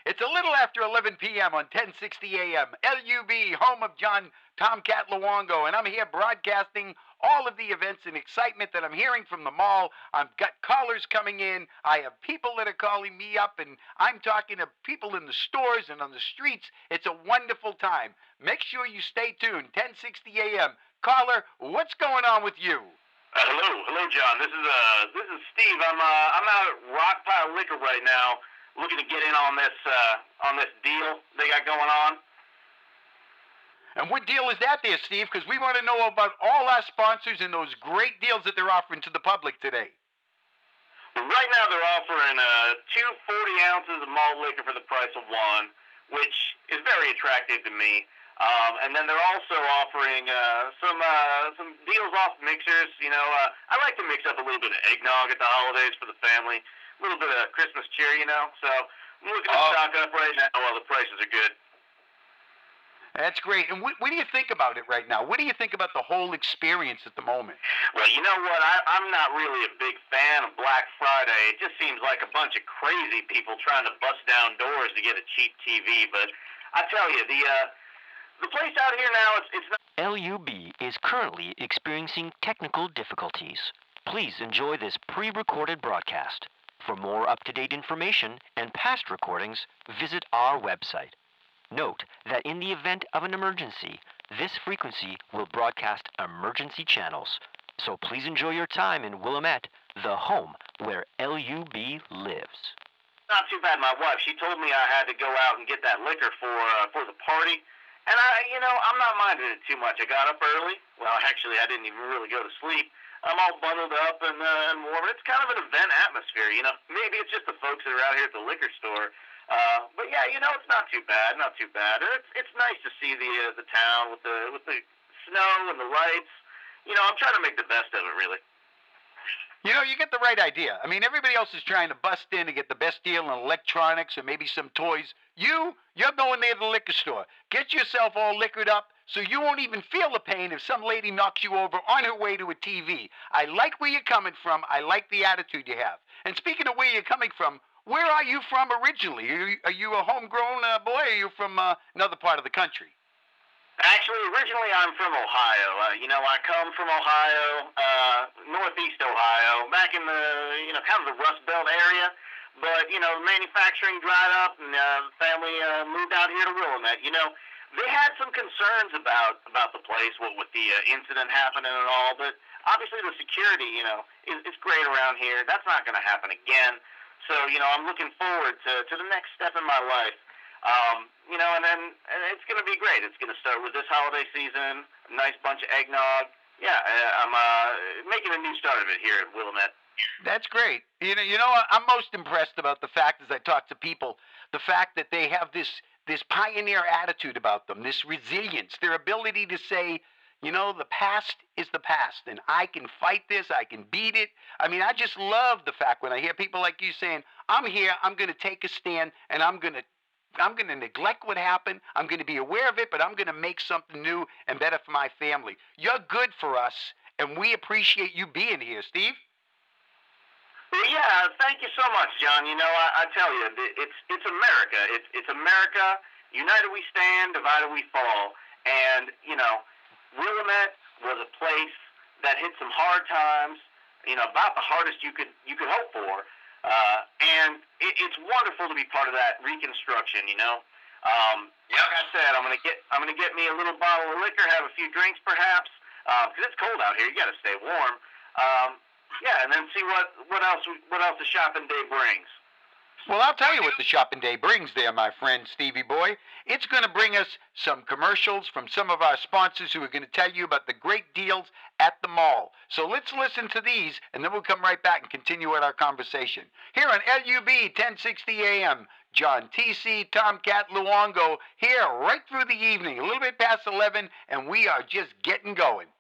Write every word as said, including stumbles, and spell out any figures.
It's a little after eleven p.m. on ten sixty A M. L U B, home of John Tomcat Luongo, and I'm here broadcasting all of the events and excitement that I'm hearing from the mall. I've got callers coming in. I have people that are calling me up, and I'm talking to people in the stores and on the streets. It's a wonderful time. Make sure you stay tuned. ten sixty A M. Caller, what's going on with you? Uh, hello, hello, John. This is uh, this is Steve. I'm uh, I'm out at Rockpile Liquor right now, looking to get in on this uh, on this deal they got going on. And what deal is that there, Steve? Because we want to know about all our sponsors and those great deals that they're offering to the public today. Well, right now they're offering uh, two forty ounces of malt liquor for the price of one, which is very attractive to me. Um, and then they're also offering uh, some uh, some deals off mixers. You know, uh, I like to mix up a little bit of eggnog at the holidays for the family, a little bit of Christmas cheer, you know. So I'm looking to Oh. stock up right now while the prices are good. That's great. And what, what do you think about it right now? What do you think about the whole experience at the moment? Well, you know what? I, I'm not really a big fan of Black Friday. It just seems like a bunch of crazy people trying to bust down doors to get a cheap T V. But I tell you, the uh, the place out here now, it's, it's not... L U B is currently experiencing technical difficulties. Please enjoy this pre-recorded broadcast. For more up-to-date information and past recordings, visit our website. Note that in the event of an emergency, this frequency will broadcast emergency channels. So please enjoy your time in Willamette, the home where L U B lives. Not too bad. My wife, she told me I had to go out and get that liquor for uh, for the party. And I, you know, I'm not minding it too much. I got up early. Well, actually, I didn't even really go to sleep. I'm all bundled up and, uh, and warm. It's kind of an event atmosphere, you know. Maybe it's just the folks that are out here at the liquor store. Uh, but yeah, you know, it's not too bad, not too bad. And it's it's nice to see the uh, the town with the with the snow and the lights. You know, I'm trying to make the best of it, really. You know, you get the right idea. I mean, everybody else is trying to bust in and get the best deal on electronics and maybe some toys. You, you're going there to the liquor store. Get yourself all liquored up so you won't even feel the pain if some lady knocks you over on her way to a T V. I like where you're coming from. I like the attitude you have. And speaking of where you're coming from, where are you from originally? Are you, are you a homegrown uh, boy, or are you from uh, another part of the country? Actually, originally I'm from Ohio. Uh, you know, I come from Ohio, uh, northeast Ohio, back in the, you know, kind of the Rust Belt area. But, you know, manufacturing dried up and uh, the family uh, moved out here to Willamette. You know, they had some concerns about, about the place, what with the uh, incident happening and all. But obviously the security, you know, is, is great around here. That's not going to happen again. So, you know, I'm looking forward to, to the next step in my life. Um, you know, and then and it's going to be great. It's going to start with this holiday season, a nice bunch of eggnog. Yeah, I'm uh, making a new start of it here at Willamette. That's great. You know, you know, I'm most impressed about the fact, as I talk to people, the fact that they have this this pioneer attitude about them, this resilience, their ability to say, you know, the past is the past, and I can fight this, I can beat it. I mean, I just love the fact when I hear people like you saying, I'm here, I'm going to take a stand, and I'm going to I'm going to neglect what happened. I'm going to be aware of it, but I'm going to make something new and better for my family. You're good for us, and we appreciate you being here, Steve. Well, yeah, thank you so much, John. You know, I, I tell you, it's it's America. It's it's America. United we stand, divided we fall. And you know, Willamette was a place that hit some hard times. You know, about the hardest you could you could hope for. Uh, and it, it's wonderful to be part of that reconstruction. You know, um, like I said, I'm gonna get I'm gonna get me a little bottle of liquor, have a few drinks, perhaps, because uh, it's cold out here. You got to stay warm. Um, Yeah, and then see what, what else what else the shopping day brings. Well, I'll tell you what the shopping day brings there, my friend Stevie Boy. It's going to bring us some commercials from some of our sponsors who are going to tell you about the great deals at the mall. So let's listen to these, and then we'll come right back and continue with our conversation. Here on L U B ten sixty A M, John T C Tomcat Luongo here right through the evening, a little bit past eleven, and we are just getting going.